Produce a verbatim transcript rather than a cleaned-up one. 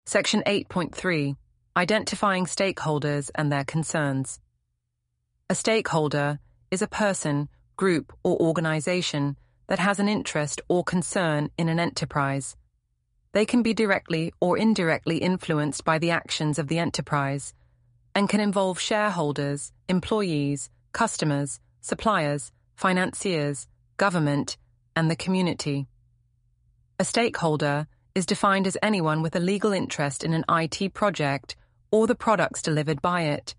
Section eight point three. Identifying stakeholders and their concerns. A stakeholder is a person, group, or organization that has an interest or concern in an enterprise. They can be directly or indirectly influenced by the actions of the enterprise and can involve shareholders, employees, customers, suppliers, financiers, government, and the community. A stakeholder is defined as anyone with a legal interest in an I T project or the products delivered by it,